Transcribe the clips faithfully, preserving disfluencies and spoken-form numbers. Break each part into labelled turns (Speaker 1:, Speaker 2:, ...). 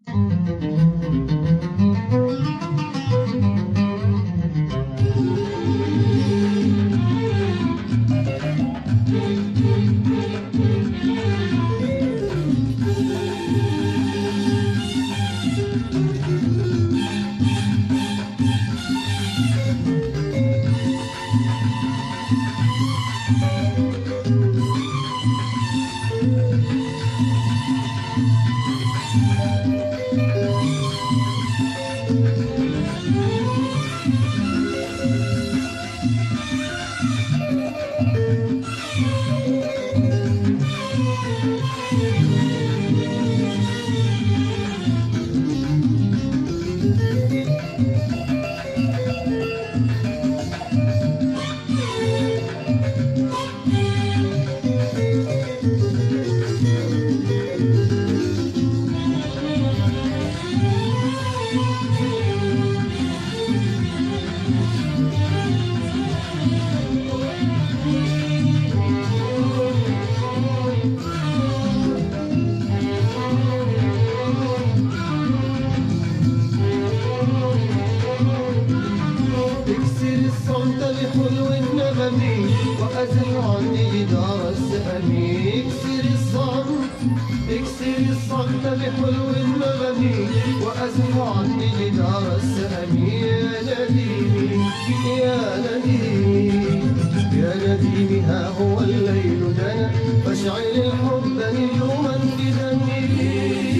Speaker 1: بحلو النغم وأزح عني جدار السهم. اكسر الصمت اكسر الصمت بحلو النغم وأزح عني جدار السهم. يا نديمي يا نديمي يا نديمي ها هو الليل دنا فاشعل الحب نجوما في دمي.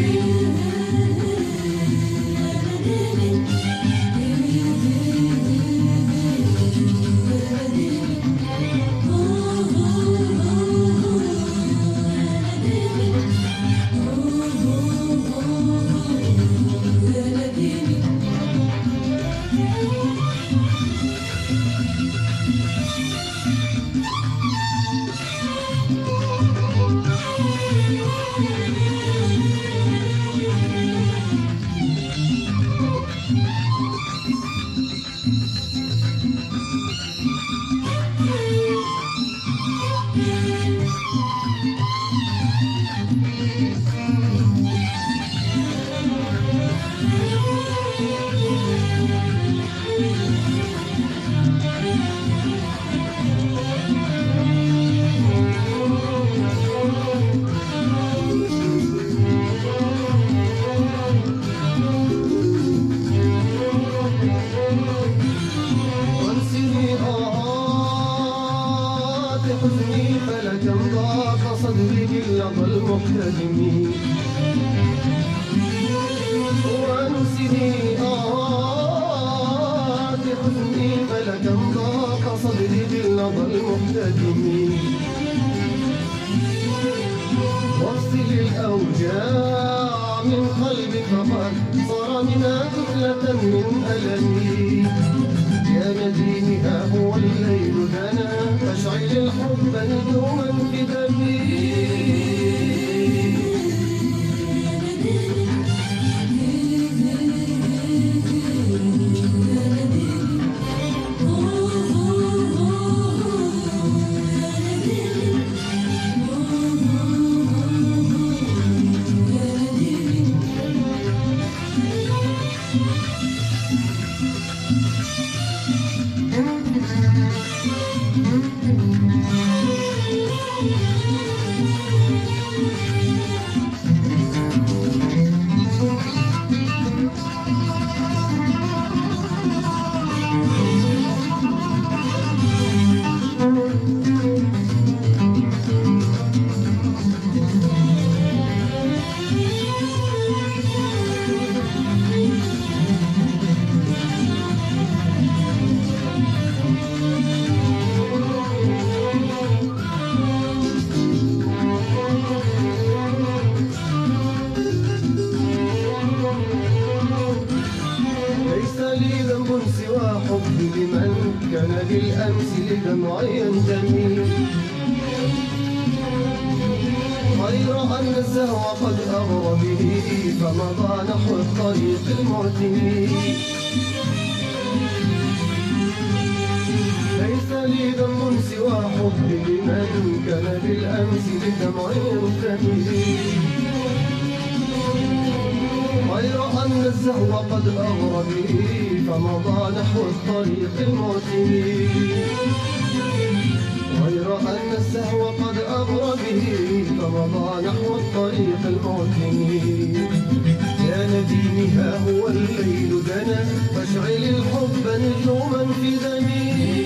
Speaker 1: حزني فلكم ضاق صدري باللظى المحتدم. وانسني آه حزني فلكم ضاق صدري باللظى المحتدم. واغسل الأوجاع من قلبي فقد صار منها كتلة من ألمي. يا نديمي ها هو الليل دنا فاشعل الحب نجوما في دمي. سوى حبي لمن كان بالأمس لدمعي ينتمي. غير أن الزهو قد أغرى به فمضى نحو الطريق المعتمي. ليس لي ذنب سوى حبي لمن كان بالأمس لدمعي ينتمي. أن الزهو قد أغرى به فمضى نحو الطريق المعتم. غير أن الزهو قد أغرى به فمضى نحو الطريق المعتم. يا نديمي ها هو الليل دنا فاشعل الحب نجوما في دمي.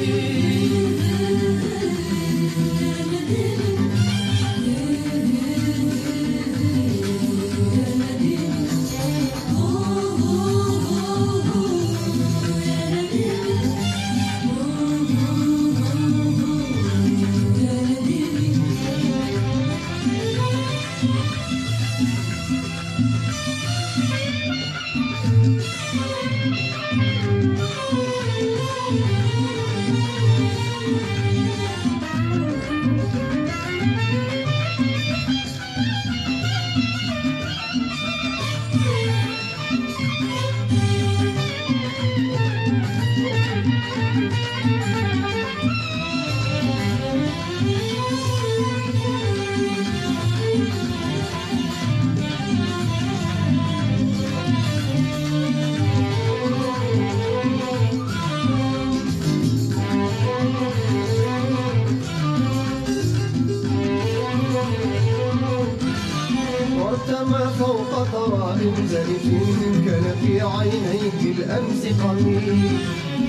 Speaker 1: وارتمى فوق ثراء زلف كان في عينيه بالأمس قميل.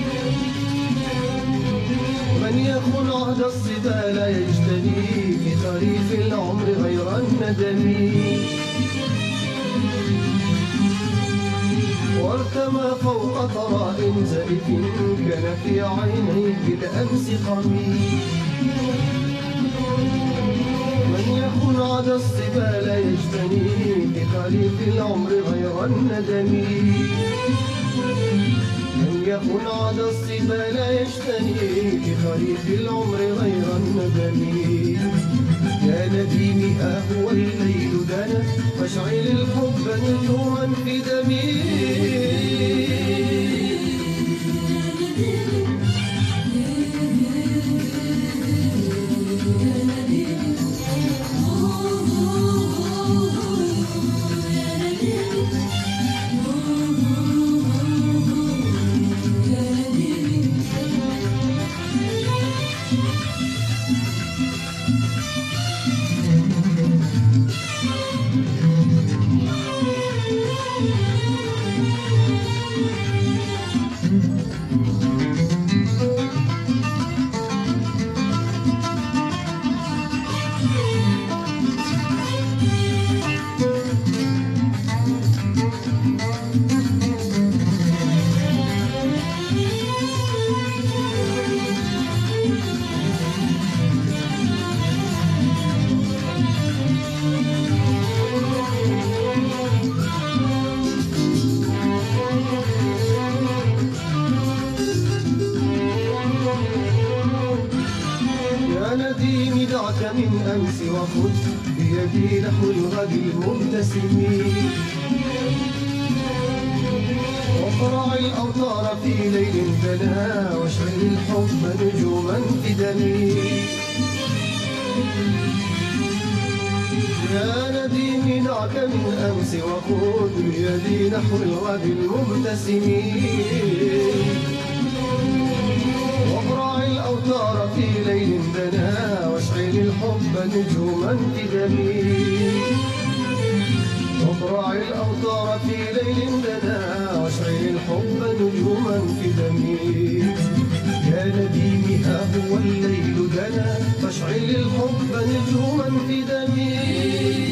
Speaker 1: من يخن عهد الصبا لا يجتني في خريف العمر غير الندم. وارتمى فوق ثراء زلف كان في عينيه بالأمس قميل. من يخن عهد الصبا لا يجتني في خريف العمر غير الندم. من يخن عهد الصبا لا يجتني في خريف العمر غير الندم. يا نديمي ها هو الليل دنا فاشعل الحب نجوما في دمي. نديمي دعك من أمس وخذ بيدي نحو الغد المبتسم. واقرع الأوتار في ليل دنا واشعل الحب نجوما في دمي. يا نديمي دعك من أمس وخذ بيدي نحو الغد المبتسم. واقرع الأوتار في ليل دنا واشعل الحب نجوما في دمي. واقرع الأوتار في ليل دنا واشعل الحب نجوما في دمي. يا نديمي ها هو الليل دنا فاشعل الحب نجوما في دمي.